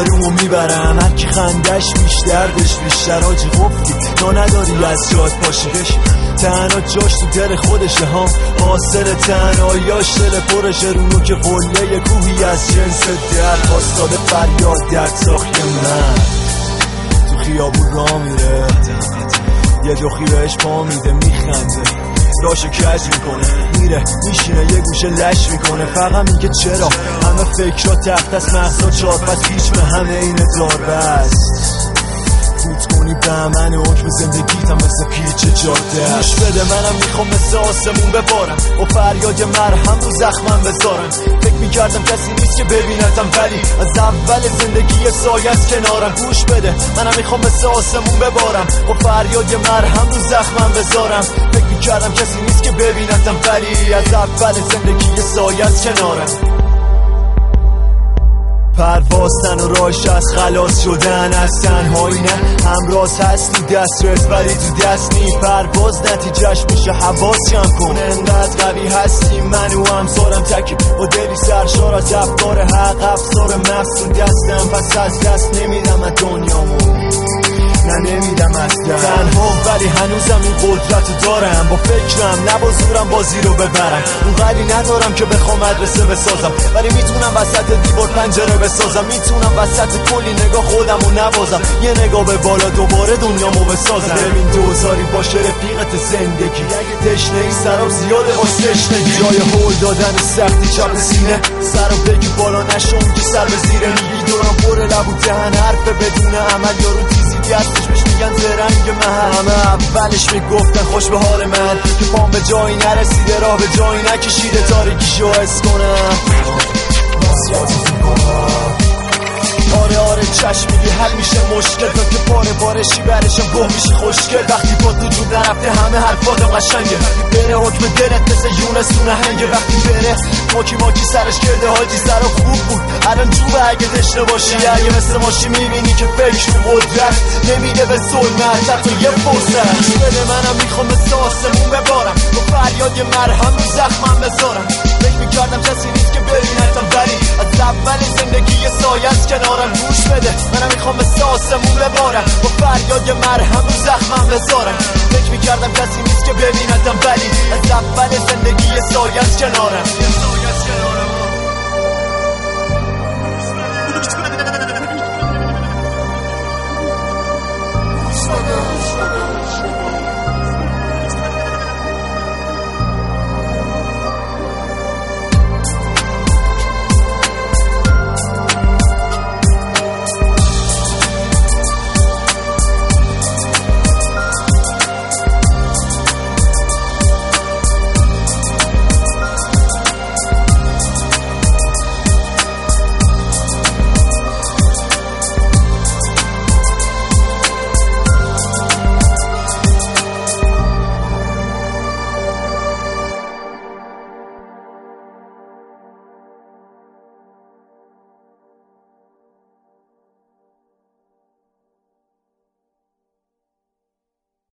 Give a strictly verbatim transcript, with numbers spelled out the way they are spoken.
آرومو میبرم، هر کی خندش بیش دردش بیشتر. آجی قفلی تا نداری از جات پاشی بشی، تنها جاش تو دل خودشه ها، حاصل تنهاییاش دل پرشه، رونو که قله کوهی از جنس درد، خواستاده فریاد درد ساخت من تو خیابون را میره، یه دخی بهش پا میده میخنده، راشو کج میکنه میره میشینه یه گوشه لش میکنه، فقط میگه چرا همه فکرها تخت از مغزا چار، پس هیچ به همه اینه دار بست فوت کنی به من حکم زندگیتم مثل پیچ جاده. گوش بده منم میخوام مثل آسمون ببارم، با فریاد مرهم رو زخمم بذارم، فکر میکردم کسی نیست که ببینتم ولی از اول زندگی سایه از کنارم. گوش بده منم میخوام مثل آسمون ببارم، با فریاد مرهم رو زخمم بذارم، فکر میکردم کسی نیست که ببینتم ولی از اول زندگی سایه از کنارم. پروازتن و راش از خلاص شدن از تنهایی نه، همراز هست تو دسترس ولی تو دست نی، پرواز نتیجهش میشه حواس جمع کن، انقدر قوی هستی من و همسارم تکی با دلی سرشار از افکار حق، افسار مفت تو دستم پس از دست نمیدم از دنیامو، نه نمیدم از دست تنها ولی هنوزم این قدرت دارم، با فکرم نه با زورم بازی رو ببرم، اونقدری ندارم که بخوام مدرسه بسازم ولی میتونم وسط دیوار پنجره بسازم، میتونم وسط کلی نگاه خودمو نبازم، یه نگاه به بالا دوباره دنیامو بسازم. ببین دوزاری باشه رفیقت زندگی، اگه تشنه ای سرم زیاده با تشنگی، جای هول دادن سختی چپ سینه، سرم بگی بالا نشون که سر به زیره، میگی دورم پر لب و دهن حرف بدون عمل، یارو تیزی هستش بهش میگن زرنگ محل، همه اولش میگفتن خوش به حال من که پام به جایی نرسیده، راه به جایی نکشیده، تاریکیشو حس کنم آره آره چشم میگی حل میشه مشکل، تا که پاره پارشی برشم گوه میشی خوشگل، وقتی با تو جود نرفته همه حرفاتم قشنگه، بره حکم دلت مثل یونس تو نهنگه، وقتی بره ماکی ماکی سرش کرده حاجی سرا خوب بود الان جوبه اگه دشته باشی، اگه مثل ماشی میبینی که فکر و قدرت نمیده به ظلمت تا یه فرصت. گوش بده منم میخوام مثل آسمون ببارم، با فریاد یه مرهم رو زخمم بذارم، فکر میکردم کسی نیست که ببینتم ولی از اول زندگی یه سایه از کنارم. گوش بده منم میخوام مثل آسمون ببارم، با فریاد یه مرهم رو زخمم بذارم، فکر میکردم کسی نیست که ببینتم ولی از اول زندگی یه سایه از کنارم.